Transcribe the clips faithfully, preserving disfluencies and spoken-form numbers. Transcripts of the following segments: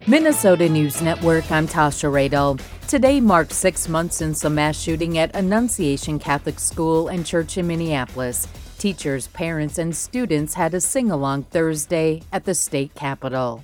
Minnesota News Network, I'm Tasha Radel. Today marked six months since the mass shooting at Annunciation Catholic School and Church in Minneapolis. Teachers, parents, and students had a sing-along Thursday at the state capitol.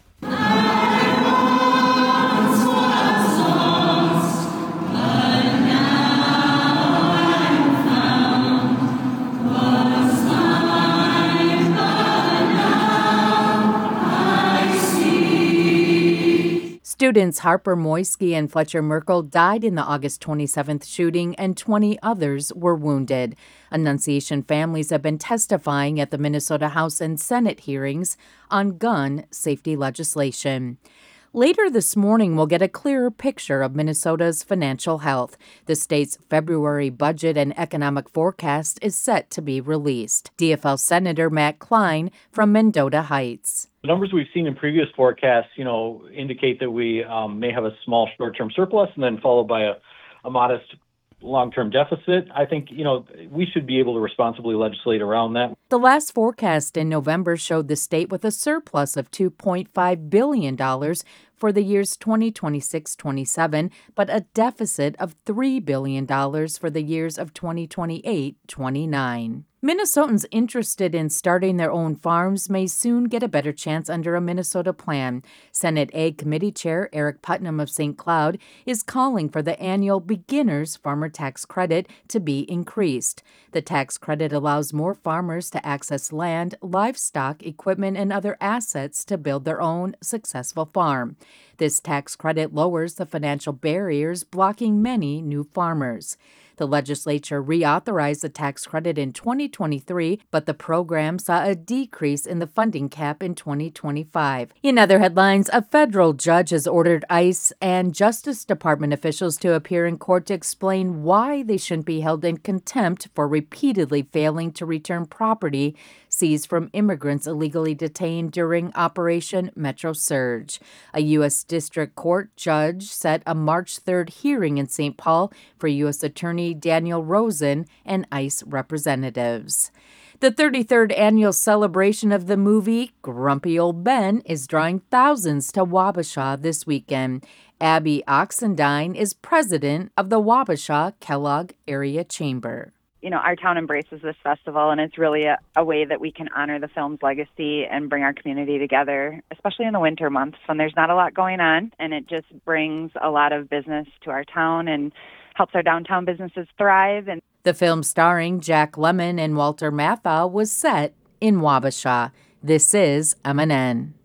Students Harper Moisky and Fletcher Merkel died in the August twenty-seventh shooting, and twenty others were wounded. Annunciation families have been testifying at the Minnesota House and Senate hearings on gun safety legislation. Later this morning, we'll get a clearer picture of Minnesota's financial health. The state's February budget and economic forecast is set to be released. D F L Senator Matt Klein from Mendota Heights. The numbers we've seen in previous forecasts, you know, indicate that we um, may have a small short-term surplus and then followed by a, a modest long-term deficit. I think, you know, we should be able to responsibly legislate around that. The last forecast in November showed the state with a surplus of two point five billion dollars for the years twenty twenty-six twenty-seven, but a deficit of three billion dollars for the years of twenty twenty-eight twenty-nine. Minnesotans interested in starting their own farms may soon get a better chance under a Minnesota plan. Senate Ag Committee Chair Eric Putnam of Saint Cloud is calling for the annual Beginner's Farmer Tax Credit to be increased. The tax credit allows more farmers to access land, livestock, equipment, and other assets to build their own successful farm. This tax credit lowers the financial barriers blocking many new farmers. The legislature reauthorized the tax credit in twenty twenty-three, but the program saw a decrease in the funding cap in twenty twenty-five. In other headlines, a federal judge has ordered ICE and Justice Department officials to appear in court to explain why they shouldn't be held in contempt for repeatedly failing to return property seized from immigrants illegally detained during Operation Metro Surge. A U S District Court judge set a March third hearing in Saint Paul for U S Attorney Daniel Rosen and ICE representatives. The thirty-third annual celebration of the movie Grumpy Old Ben is drawing thousands to Wabasha this weekend. Abby Oxendine is president of the Wabasha Kellogg Area Chamber. You know, our town embraces this festival, and it's really a, a way that we can honor the film's legacy and bring our community together, especially in the winter months when there's not a lot going on, and it just brings a lot of business to our town and helps our downtown businesses thrive. And the film starring Jack Lemmon and Walter Matthau was set in Wabasha. This is M N N.